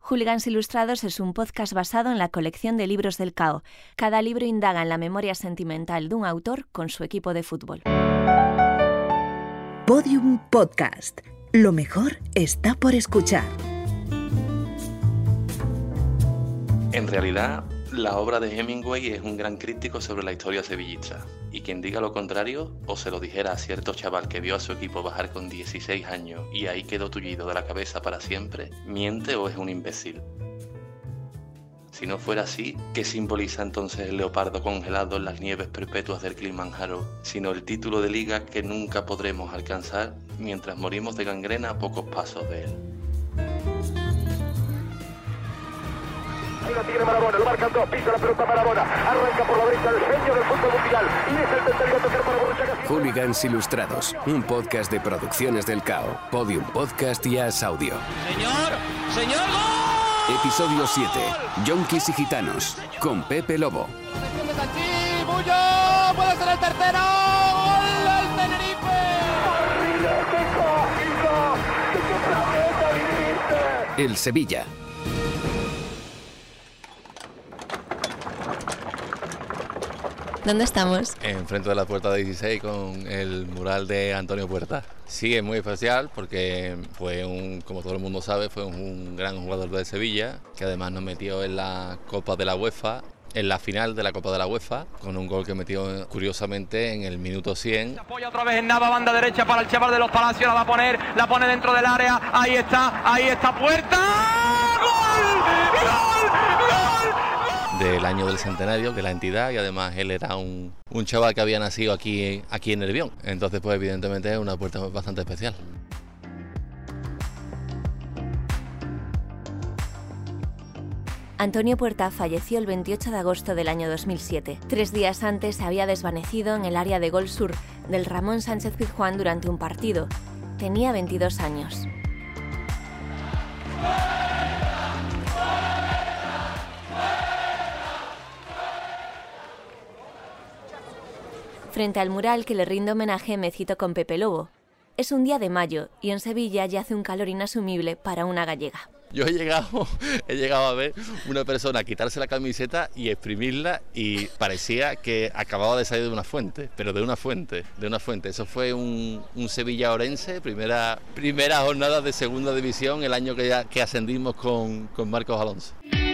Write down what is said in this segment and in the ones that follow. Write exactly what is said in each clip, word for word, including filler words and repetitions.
Hooligans Ilustrados es un podcast basado en la colección de libros del C A O. Cada libro indaga en la memoria sentimental de un autor con su equipo de fútbol. Podium Podcast. Lo mejor está por escuchar. En realidad, la obra de Hemingway es un gran crítico sobre la historia sevillista, y quien diga lo contrario, o se lo dijera a cierto chaval que vio a su equipo bajar con dieciséis años y ahí quedó tullido de la cabeza para siempre, miente o es un imbécil. Si no fuera así, ¿qué simboliza entonces el leopardo congelado en las nieves perpetuas del Kilimanjaro, sino el título de liga que nunca podremos alcanzar mientras morimos de gangrena a pocos pasos de él? Ahí la tiene Maradona, lo marcan dos, pisa la pelota Maradona, arranca por la derecha el genio del fútbol mundial y es el tercero a tocar para Borruchaga. Hooligans Ilustrados, un podcast de producciones del C A O, Podium Podcast y As Audio. Señor, señor, ¡gol! Episodio siete, Yonkis y Gitanos, con Pepe Lobo. ¡Bullo! ¡Puede ser el tercero! ¡Gol del Tenerife! El Sevilla. ¿Dónde estamos? Enfrente de la puerta dieciséis con el mural de Antonio Puerta. Sí, es muy especial porque fue un, como todo el mundo sabe, fue un gran jugador de Sevilla, que además nos metió en la Copa de la UEFA, en la final de la Copa de la UEFA, con un gol que metió curiosamente en el minuto cien. Se apoya otra vez en Nava, banda derecha para el chaval de los Palacios, la va a poner, la pone dentro del área, ahí está, ahí está Puerta. ¡Gol! ¡Gol! ¡Gol! Del año del centenario de la entidad, y además él era un, un chaval que había nacido aquí, aquí en Nervión, entonces pues evidentemente es una puerta bastante especial. Antonio Puerta falleció el veintiocho de agosto del año dos mil siete. Tres días antes se había desvanecido en el área de gol sur del Ramón Sánchez Pizjuán durante un partido. Tenía veintidós años. Frente al mural que le rinde homenaje me cito con Pepe Lobo. Es un día de mayo y en Sevilla ya hace un calor inasumible para una gallega. Yo he llegado, he llegado a ver una persona quitarse la camiseta y exprimirla y parecía que acababa de salir de una fuente, pero de una fuente, de una fuente. Eso fue un, un Sevilla-Orense, primera, primera jornada de segunda división, el año que, ya, que ascendimos con, con Marcos Alonso.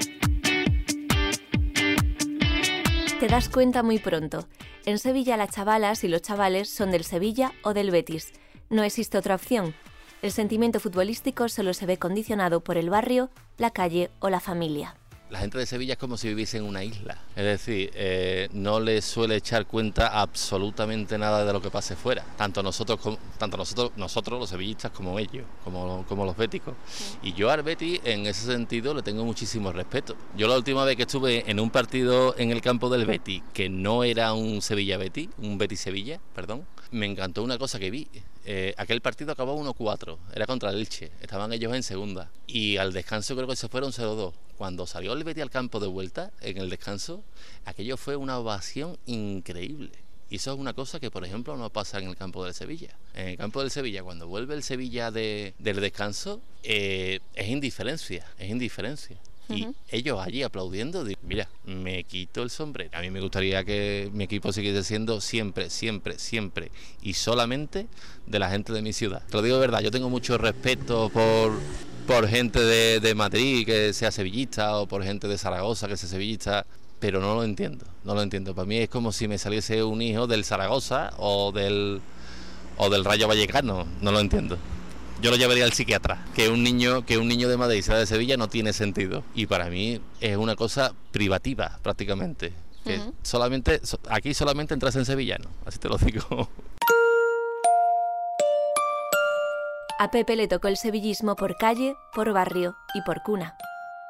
Te das cuenta muy pronto. En Sevilla las chavalas y los chavales son del Sevilla o del Betis. No existe otra opción. El sentimiento futbolístico solo se ve condicionado por el barrio, la calle o la familia. La gente de Sevilla es como si viviese en una isla, es decir, eh, no les suele echar cuenta absolutamente nada de lo que pase fuera, tanto nosotros, como, tanto nosotros, nosotros los sevillistas como ellos, como, como los béticos. Sí. Y yo al Betis en ese sentido le tengo muchísimo respeto. Yo la última vez que estuve en un partido en el campo del Betis, que no era un Sevilla-Betis, un Betis-Sevilla, perdón, me encantó una cosa que vi. Eh, aquel partido acabó uno cuatro, era contra el Elche, estaban ellos en segunda y al descanso creo que se fueron cero dos. Cuando salió el Betis al campo de vuelta, en el descanso, aquello fue una ovación increíble. Y eso es una cosa que, por ejemplo, no pasa en el campo del Sevilla. En el campo del Sevilla, cuando vuelve el Sevilla de, del descanso, eh, es indiferencia, es indiferencia. Y uh-huh. ellos allí aplaudiendo, digo, mira, me quito el sombrero. A mí me gustaría que mi equipo siguiese siendo siempre, siempre, siempre y solamente de la gente de mi ciudad. Te lo digo de verdad, yo tengo mucho respeto por, por gente de, de Madrid que sea sevillista o por gente de Zaragoza que sea sevillista, pero no lo entiendo, no lo entiendo. Para mí es como si me saliese un hijo del Zaragoza o del, o del Rayo Vallecano, no lo entiendo. Yo lo llevaría al psiquiatra, que un niño que un niño de Madrid sea de Sevilla no tiene sentido. Y para mí es una cosa privativa, prácticamente. Que uh-huh. solamente aquí solamente entras en sevillano, así te lo digo. A Pepe le tocó el sevillismo por calle, por barrio y por cuna.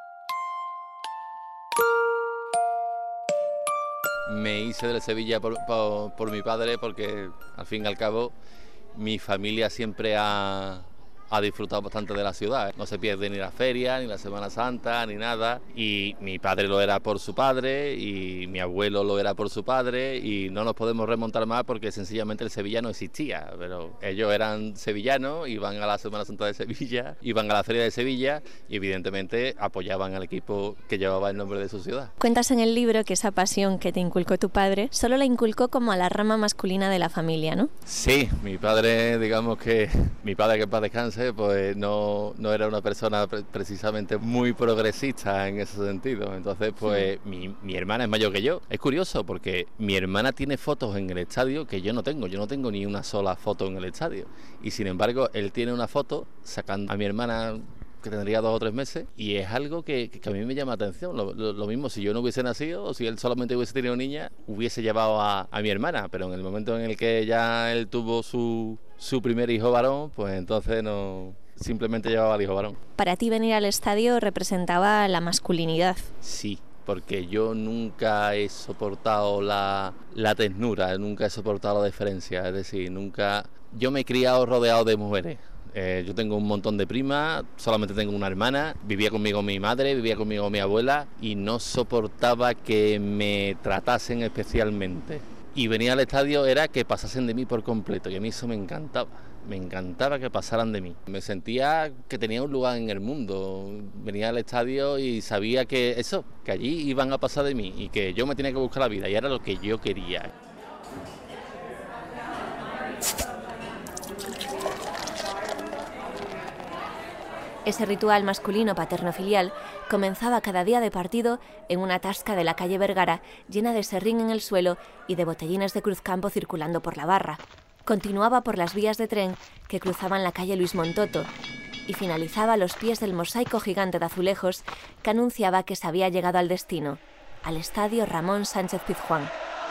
Me hice del Sevilla por, por, por mi padre porque, al fin y al cabo, mi familia siempre ha... ha disfrutado bastante de la ciudad. No se pierde ni la feria, ni la Semana Santa, ni nada. Y mi padre lo era por su padre, y mi abuelo lo era por su padre, y no nos podemos remontar más porque sencillamente el Sevilla no existía. Pero ellos eran sevillanos, iban a la Semana Santa de Sevilla, iban a la feria de Sevilla, y evidentemente apoyaban al equipo que llevaba el nombre de su ciudad. Cuentas en el libro que esa pasión que te inculcó tu padre solo la inculcó como a la rama masculina de la familia, ¿no? Sí, mi padre, digamos que mi padre, que en paz descanse, pues no, no era una persona pre- precisamente muy progresista en ese sentido. Entonces, pues sí. mi, mi hermana es mayor que yo. Es curioso porque mi hermana tiene fotos en el estadio que yo no tengo. Yo no tengo ni una sola foto en el estadio. Y sin embargo, él tiene una foto sacando a mi hermana, que tendría dos o tres meses, y es algo que, que a mí me llama la atención. Lo, lo, lo mismo, si yo no hubiese nacido, o si él solamente hubiese tenido niña, hubiese llevado a, a mi hermana, pero en el momento en el que ya él tuvo su, su primer hijo varón, pues entonces no, simplemente llevaba al hijo varón. Para ti venir al estadio representaba la masculinidad. Sí, porque yo nunca he soportado la, la ternura, nunca he soportado la diferencia, es decir, nunca... Yo me he criado rodeado de mujeres. Eh, yo tengo un montón de primas, solamente tengo una hermana, vivía conmigo mi madre, vivía conmigo mi abuela, y no soportaba que me tratasen especialmente. Y venir al estadio era que pasasen de mí por completo, y a mí eso me encantaba. Me encantaba que pasaran de mí. Me sentía que tenía un lugar en el mundo. Venía al estadio y sabía que eso, que allí iban a pasar de mí y que yo me tenía que buscar la vida, y era lo que yo quería. Ese ritual masculino paterno-filial comenzaba cada día de partido en una tasca de la calle Vergara llena de serrín en el suelo y de botellines de Cruzcampo circulando por la barra. Continuaba por las vías de tren que cruzaban la calle Luis Montoto y finalizaba a los pies del mosaico gigante de azulejos que anunciaba que se había llegado al destino, al estadio Ramón Sánchez Pizjuán.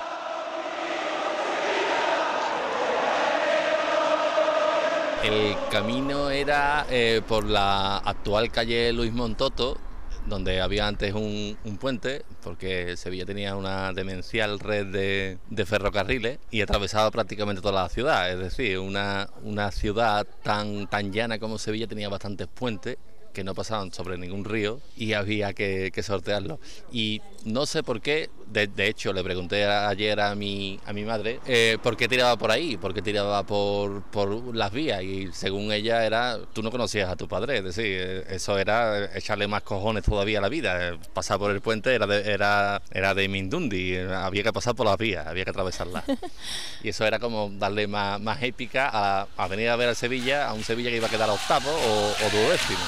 El camino era eh, por la actual calle Luis Montoto, donde había antes un, un puente, porque Sevilla tenía una demencial red de, de ferrocarriles y atravesaba prácticamente toda la ciudad. Es decir, una, una ciudad tan, tan llana como Sevilla tenía bastantes puentes que no pasaban sobre ningún río y había que, que sortearlo. Y no sé por qué, de, de hecho le pregunté ayer a mi, a mi madre eh, por qué tiraba por ahí, por qué tiraba por, por las vías, y según ella era, tú no conocías a tu padre, es decir, eso era echarle más cojones todavía a la vida. Pasar por el puente era de, era, era de Mindundi, había que pasar por las vías, había que atravesarlas. Y eso era como darle más, más épica a, a venir a ver a Sevilla, a un Sevilla que iba a quedar octavo o, o duodécimo.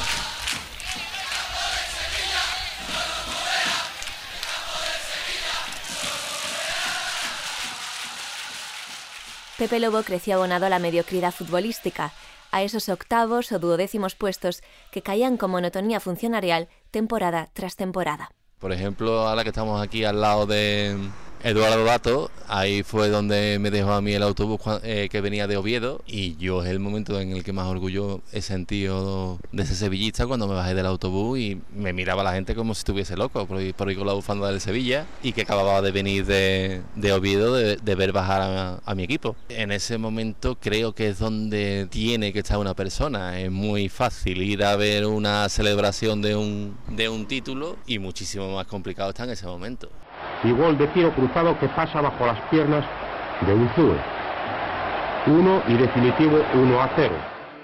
Pepe Lobo creció abonado a la mediocridad futbolística, a esos octavos o duodécimos puestos que caían con monotonía funcionarial temporada tras temporada. Por ejemplo, ahora que estamos aquí al lado de Eduardo Dato, ahí fue donde me dejó a mí el autobús eh, que venía de Oviedo, y yo es el momento en el que más orgullo he sentido de ese sevillista, cuando me bajé del autobús y me miraba la gente como si estuviese loco por ir, por ir con la bufanda del Sevilla, y que acababa de venir de, de Oviedo de, de ver bajar a, a mi equipo. En ese momento creo que es donde tiene que estar una persona. Es muy fácil ir a ver una celebración de un, de un título, y muchísimo más complicado está en ese momento. Y gol de tiro cruzado que pasa bajo las piernas de Unzúe. Uno y definitivo uno a cero.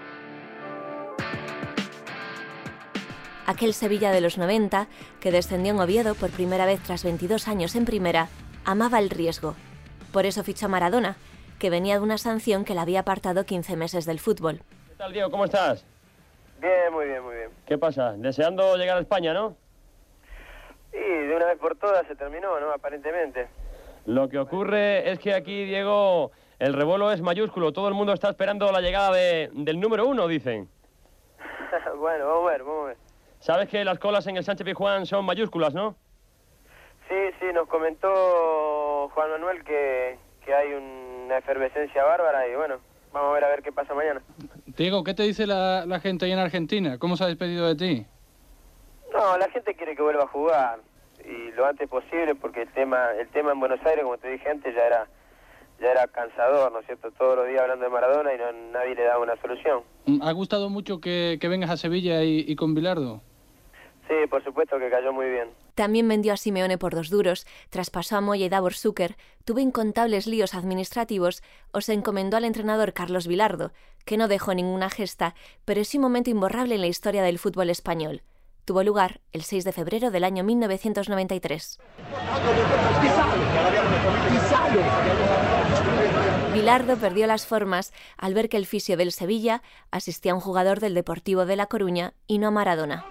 Aquel Sevilla de los noventa, que descendió en Oviedo por primera vez tras veintidós años en primera, amaba el riesgo. Por eso fichó a Maradona, que venía de una sanción que le había apartado quince meses del fútbol. ¿Qué tal, Diego? ¿Cómo estás? Bien, muy bien, muy bien. ¿Qué pasa? ¿Deseando llegar a España, no? Sí, de una vez por todas se terminó, ¿no? Aparentemente. Lo que ocurre es que aquí, Diego, el revuelo es mayúsculo. Todo el mundo está esperando la llegada de, del número uno, dicen. Bueno, vamos a ver, vamos a ver. Sabes que las colas en el Sánchez Pizjuán son mayúsculas, ¿no? Sí, sí, nos comentó Juan Manuel que, que hay una efervescencia bárbara y bueno, vamos a ver a ver qué pasa mañana. Diego, ¿qué te dice la, la gente ahí en Argentina? ¿Cómo se ha despedido de ti? No, la gente quiere que vuelva a jugar y lo antes posible, porque el tema el tema en Buenos Aires, como te dije antes, ya era ya era cansador, ¿no es cierto? Todos los días hablando de Maradona y no, nadie le daba una solución. ¿Ha gustado mucho que, que vengas a Sevilla y, y con Bilardo? Sí, por supuesto que cayó muy bien. También vendió a Simeone por dos duros, traspasó a Moya y Davor Zucker, tuvo incontables líos administrativos o se encomendó al entrenador Carlos Bilardo, que no dejó ninguna gesta, pero es un momento imborrable en la historia del fútbol español. Tuvo lugar el seis de febrero del año mil novecientos noventa y tres. Bilardo perdió las formas al ver que el fisio del Sevilla asistía a un jugador del Deportivo de La Coruña y no a Maradona.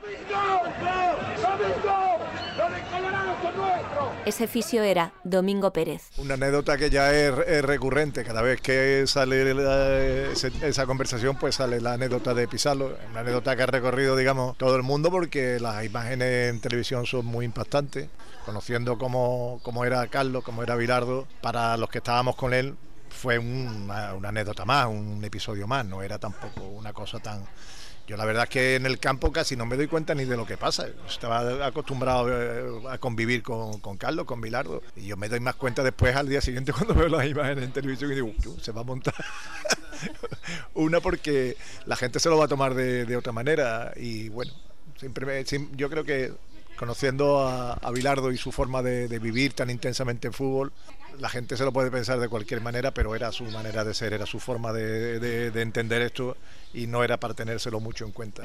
Ese fisio era Domingo Pérez. Una anécdota que ya es, es recurrente, cada vez que sale la, esa, esa conversación pues sale la anécdota de Pizarro, una anécdota que ha recorrido digamos todo el mundo porque las imágenes en televisión son muy impactantes, conociendo cómo, cómo era Carlos, cómo era Bilardo, para los que estábamos con él fue una, una anécdota más, un episodio más, no era tampoco una cosa tan... Yo la verdad es que en el campo casi no me doy cuenta ni de lo que pasa. Estaba acostumbrado a convivir con, con Carlos, con Bilardo. Y yo me doy más cuenta después al día siguiente cuando veo las imágenes en televisión y digo, se va a montar. Una porque la gente se lo va a tomar de, de otra manera. Y bueno, siempre me, yo creo que conociendo a, a Bilardo y su forma de, de vivir tan intensamente el fútbol, la gente se lo puede pensar de cualquier manera, pero era su manera de ser, era su forma de, de, de entender esto y no era para tenérselo mucho en cuenta.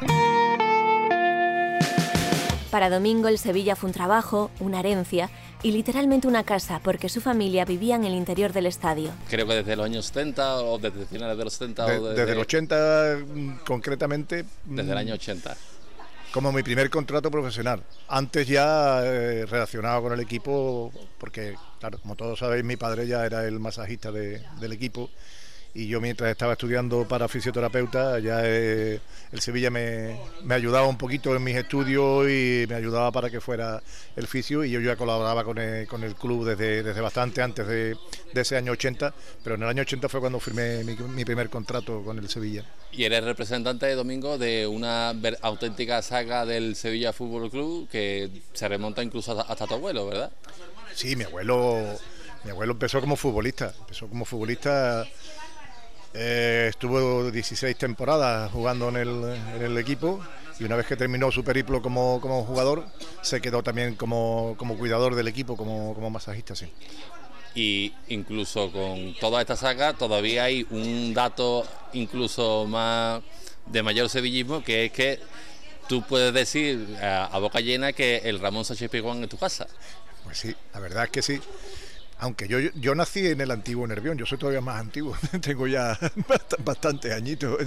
Para Domingo el Sevilla fue un trabajo, una herencia y literalmente una casa, porque su familia vivía en el interior del estadio. Creo que desde los años setenta o desde finales de los setenta de, o desde... desde el ochenta concretamente. Desde el año ochenta. Como mi primer contrato profesional. Antes ya eh, relacionado con el equipo, porque claro, como todos sabéis, mi padre ya era el masajista de, del equipo y yo mientras estaba estudiando para fisioterapeuta ya eh, el Sevilla me, me ayudaba un poquito en mis estudios y me ayudaba para que fuera el fisio y yo ya colaboraba con el, con el club desde, desde bastante antes de, de ese año ochenta, pero en el año ochenta fue cuando firmé mi, mi primer contrato con el Sevilla. Y eres representante de Domingo de una auténtica saga del Sevilla Fútbol Club que se remonta incluso hasta tu abuelo, ¿verdad? Sí, mi abuelo, mi abuelo empezó como futbolista, empezó como futbolista, eh, estuvo dieciséis temporadas jugando en el, en el equipo y una vez que terminó su periplo como, como jugador, se quedó también como, como cuidador del equipo, como, como masajista, sí. Y incluso con toda esta saga todavía hay un dato incluso más de mayor sevillismo, que es que tú puedes decir a, a boca llena que el Ramón Sánchez Pizjuán es tu casa. Pues sí, la verdad es que sí. Aunque yo, yo nací en el antiguo Nervión, yo soy todavía más antiguo, tengo ya bastantes añitos.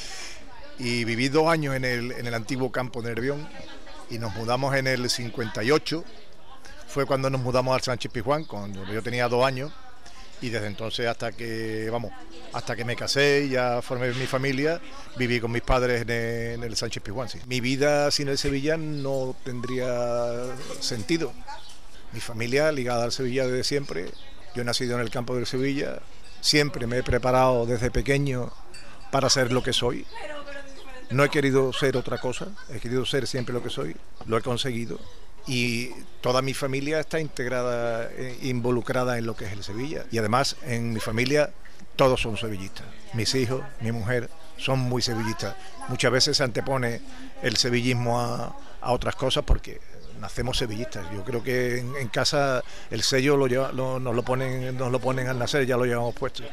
Y viví dos años en el, en el antiguo campo Nervión y nos mudamos en el cincuenta y ocho. Fue cuando nos mudamos al Sánchez Pizjuán, cuando yo tenía dos años, y desde entonces hasta que, vamos, hasta que me casé y ya formé mi familia, viví con mis padres en el, en el Sánchez Pizjuán. Sí. Mi vida sin el Sevilla no tendría sentido. Mi familia ligada al Sevilla desde siempre. Yo he nacido en el campo del Sevilla, siempre me he preparado desde pequeño para ser lo que soy. No he querido ser otra cosa, he querido ser siempre lo que soy, lo he conseguido. Y toda mi familia está integrada, eh, involucrada en lo que es el Sevilla. Y además en mi familia todos son sevillistas. Mis hijos, mi mujer son muy sevillistas. Muchas veces se antepone el sevillismo a, a otras cosas porque nacemos sevillistas. Yo creo que en, en casa el sello lo lleva, lo, nos, lo ponen, nos lo ponen al nacer, ya lo llevamos puesto.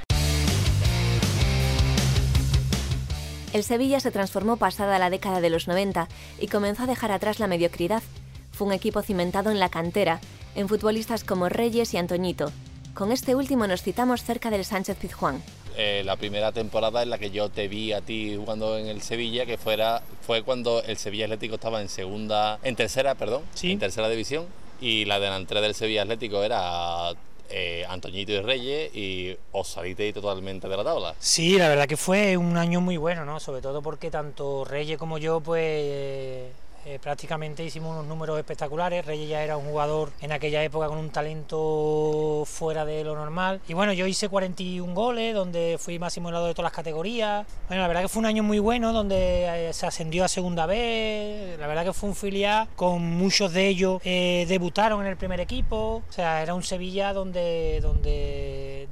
El Sevilla se transformó pasada la década de los noventa y comenzó a dejar atrás la mediocridad. Fue un equipo cimentado en la cantera, en futbolistas como Reyes y Antoñito. Con este último nos citamos cerca del Sánchez Pizjuán. Eh, la primera temporada en la que yo te vi a ti jugando en el Sevilla, que fuera fue cuando el Sevilla Atlético estaba en segunda, en tercera, perdón, ¿sí? En tercera división, y la delantera del Sevilla Atlético era eh, Antoñito y Reyes, y os saliste totalmente de la tabla. Sí, la verdad que fue un año muy bueno, ¿no? Sobre todo porque tanto Reyes como yo, pues eh, eh, prácticamente hicimos unos números espectaculares. Reyes ya era un jugador en aquella época con un talento fuera de lo normal. Y bueno, yo hice cuarenta y un goles, donde fui máximo helado de todas las categorías. Bueno, la verdad que fue un año muy bueno, donde eh, se ascendió a segunda vez. La verdad que fue un filial con muchos de ellos eh, debutaron en el primer equipo. O sea, era un Sevilla donde, donde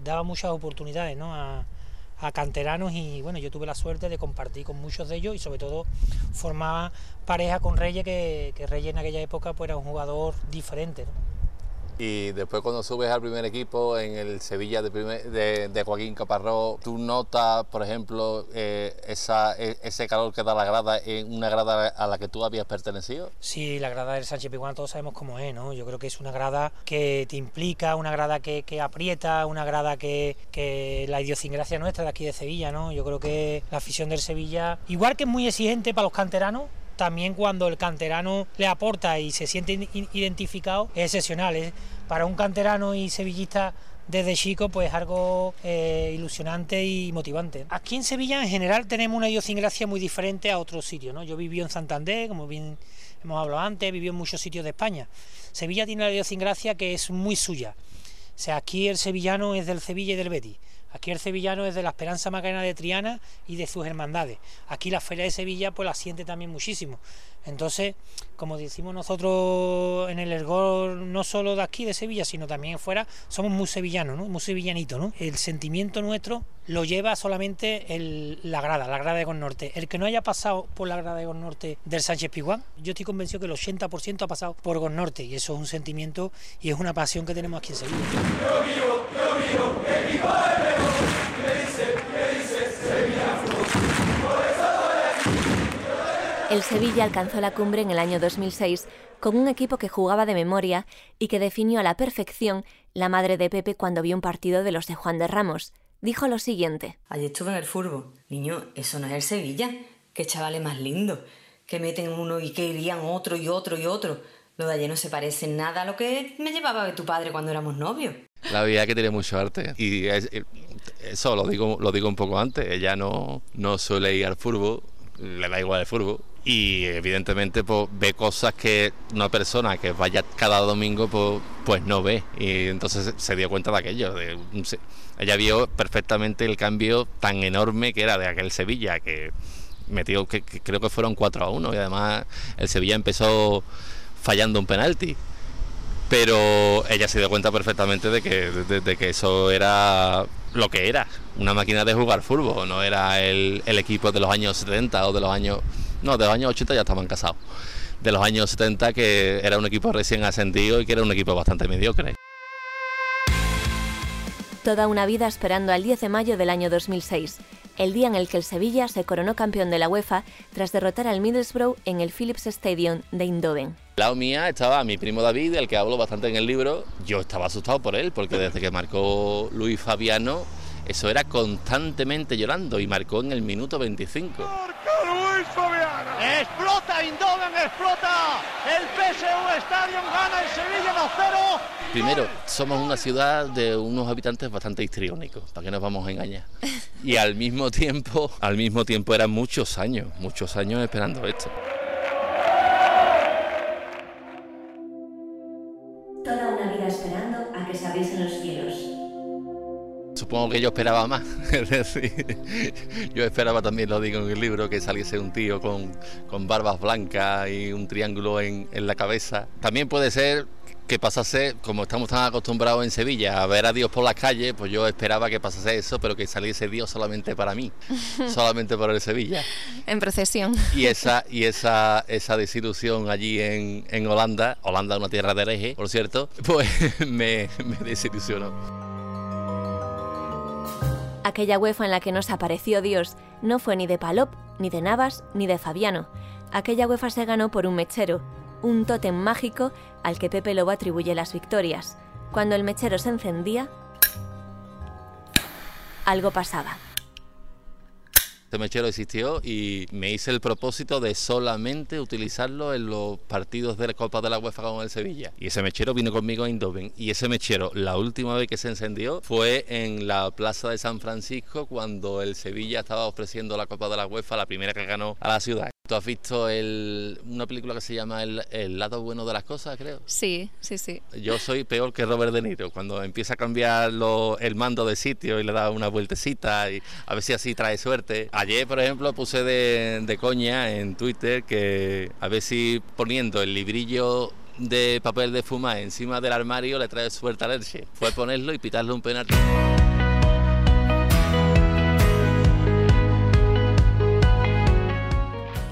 daba muchas oportunidades, ¿no?, a, a canteranos, y bueno, yo tuve la suerte de compartir con muchos de ellos y sobre todo formaba pareja con Reyes, que, que Reyes en aquella época pues era un jugador diferente, ¿no? Y después cuando subes al primer equipo en el Sevilla de, primer, de, de Joaquín Caparrós, ¿tú notas, por ejemplo, eh, esa, ese calor que da la grada en una grada a la que tú habías pertenecido? Sí, la grada del Sánchez Pizjuán todos sabemos cómo es, ¿no? Yo creo que es una grada que te implica, una grada que, que aprieta, una grada que, que la idiosincrasia nuestra de aquí de Sevilla, ¿no? Yo creo que la afición del Sevilla, igual que es muy exigente para los canteranos, también cuando el canterano le aporta y se siente identificado, es excepcional, ¿eh? Para un canterano y sevillista desde chico, pues algo eh, ilusionante y motivante. Aquí en Sevilla en general tenemos una idiosincrasia muy diferente a otros sitios, ¿no? Yo viví en Santander, como bien hemos hablado antes, viví en muchos sitios de España. Sevilla tiene la idiosincrasia que es muy suya. O sea, aquí el sevillano es del Sevilla y del Betis. Aquí el sevillano es de la Esperanza Macarena de Triana y de sus hermandades. Aquí la Feria de Sevilla pues la siente también muchísimo. Entonces, como decimos nosotros en el ergor, no solo de aquí de Sevilla, sino también fuera, somos muy sevillanos, ¿no? Muy sevillanitos, ¿no? El sentimiento nuestro lo lleva solamente el, la grada, la grada de Gornorte. El que no haya pasado por la grada de Gornorte del Sánchez Pizjuán, yo estoy convencido que el ochenta por ciento ha pasado por Gornorte, y eso es un sentimiento y es una pasión que tenemos aquí en Sevilla. Yo vivo, yo vivo, que viva el mejor, que dice, que dice Sevilla Fútbol. Por eso el Sevilla alcanzó la cumbre en el año dos mil seis con un equipo que jugaba de memoria y que definió a la perfección la madre de Pepe cuando vio un partido de los de Juan de Ramos. Dijo lo siguiente: ayer estuve en el fútbol. Niño, eso no es el Sevilla. Qué chavales más lindos. Que meten uno y que irían otro y otro y otro. Lo de ayer no se parece en nada a lo que me llevaba de tu padre cuando éramos novios. La verdad es que tiene mucho arte. Y es, eso lo digo, lo digo un poco antes. Ella no, no suele ir al fútbol, le da igual el fútbol. Y evidentemente pues, ve cosas que una persona que vaya cada domingo pues, pues no ve, y entonces se dio cuenta de aquello. De, ella vio perfectamente el cambio tan enorme que era de aquel Sevilla, que metió, que, que creo que fueron cuatro a uno, y además el Sevilla empezó fallando un penalti, pero ella se dio cuenta perfectamente de que, de, de que eso era lo que era, una máquina de jugar fútbol, no era el, el equipo de los años setenta o de los años... No, de los años ochenta ya estaban casados. De los años setenta, que era un equipo recién ascendido y que era un equipo bastante mediocre. Toda una vida esperando al diez de mayo del año dos mil seis, el día en el que el Sevilla se coronó campeón de la UEFA tras derrotar al Middlesbrough en el Philips Stadium de Eindhoven. Al lado mía estaba mi primo David, del que hablo bastante en el libro. Yo estaba asustado por él, porque desde que marcó Luis Fabiano, eso era constantemente llorando, y marcó en el minuto veinticinco. Luis Fabiano. Explota Eindhoven, explota el P S V Stadium, gana el Sevilla dos cero. Primero, somos una ciudad de unos habitantes bastante histriónicos, para que nos vamos a engañar. Y al mismo tiempo, al mismo tiempo eran muchos años, muchos años esperando esto. Toda una vida esperando a que se abriesen los cielos. Supongo que yo esperaba más, es decir, yo esperaba también, lo digo en el libro, que saliese un tío con, con barbas blancas y un triángulo en, en la cabeza. También puede ser que pasase, como estamos tan acostumbrados en Sevilla a ver a Dios por las calles, pues yo esperaba que pasase eso, pero que saliese Dios solamente para mí, solamente para el Sevilla. En procesión. Y esa y esa esa desilusión allí en, en Holanda, Holanda una tierra de herejes, por cierto, pues me, me desilusionó. Aquella UEFA en la que nos apareció Dios no fue ni de Palop, ni de Navas, ni de Fabiano. Aquella UEFA se ganó por un mechero, un tótem mágico al que Pepe Lobo atribuye las victorias. Cuando el mechero se encendía, algo pasaba. Este mechero existió y me hice el propósito de solamente utilizarlo en los partidos de la Copa de la UEFA con el Sevilla. Y ese mechero vino conmigo a Eindhoven. Y ese mechero, la última vez que se encendió, fue en la Plaza de San Francisco, cuando el Sevilla estaba ofreciendo la Copa de la UEFA, la primera que ganó a la ciudad. ¿Tú has visto el, una película que se llama el, el lado bueno de las cosas, creo? Sí, sí, sí. Yo soy peor que Robert De Niro, cuando empieza a cambiar lo, el mando de sitio y le da una vueltecita y a ver si así trae suerte. Ayer, por ejemplo, puse de, de coña en Twitter que a ver si poniendo el librillo de papel de fumar encima del armario le trae suerte al Elche. Fue ponerlo y pitarle un penalti.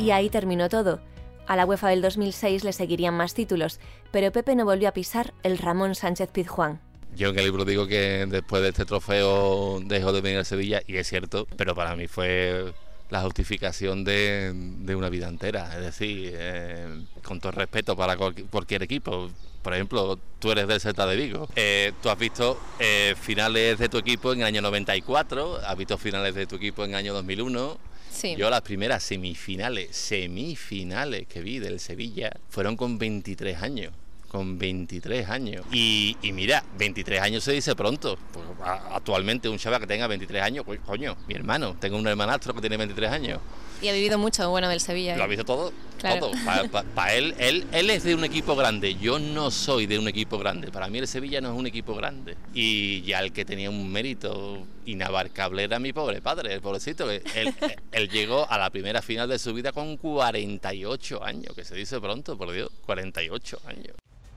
Y ahí terminó todo. A la UEFA del dos mil seis le seguirían más títulos, pero Pepe no volvió a pisar el Ramón Sánchez Pizjuán. Yo en el libro digo que después de este trofeo dejó de venir a Sevilla, y es cierto, pero para mí fue la justificación de, de una vida entera. Es decir, eh, con todo respeto para cualquier, cualquier equipo. Por ejemplo, tú eres del Celta de Vigo. Eh, tú has visto eh, finales de tu equipo en el año noventa y cuatro, has visto finales de tu equipo en el año dos mil uno. Sí. Yo las primeras semifinales, semifinales que vi del Sevilla fueron con veintitrés años. Con veintitrés años. Y, y mira, veintitrés años se dice pronto. Pues, a, actualmente un chaval que tenga veintitrés años, pues, coño, mi hermano, tengo un hermanastro que tiene veintitrés años. Y ha vivido mucho bueno del Sevilla. ¿eh? Lo ha visto todo, claro. todo. Para pa, pa él, él, él es de un equipo grande, yo no soy de un equipo grande. Para mí el Sevilla no es un equipo grande. Y ya el que tenía un mérito inabarcable era mi pobre padre, el pobrecito. Él, él, él llegó a la primera final de su vida con cuarenta y ocho años, que se dice pronto, por Dios, cuarenta y ocho años.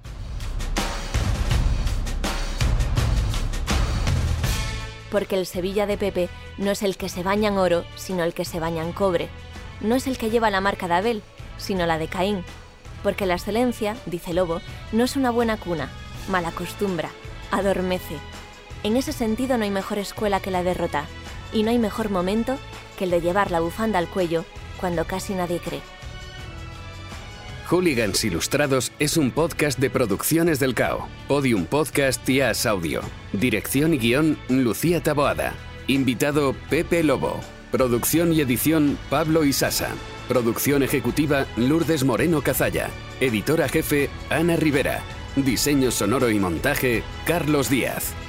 Porque el Sevilla de Pepe no es el que se baña en oro, sino el que se baña en cobre. No es el que lleva la marca de Abel, sino la de Caín. Porque la excelencia, dice Lobo, no es una buena cuna, malacostumbra, adormece. En ese sentido no hay mejor escuela que la derrota, y no hay mejor momento que el de llevar la bufanda al cuello cuando casi nadie cree. Hooligans Ilustrados es un podcast de Producciones del Cao. Podium Podcast y As Audio. Dirección y guión, Lucía Taboada. Invitado, Pepe Lobo. Producción y edición, Pablo Isasa. Producción ejecutiva, Lourdes Moreno Cazalla. Editora jefe, Ana Rivera. Diseño sonoro y montaje, Carlos Díaz.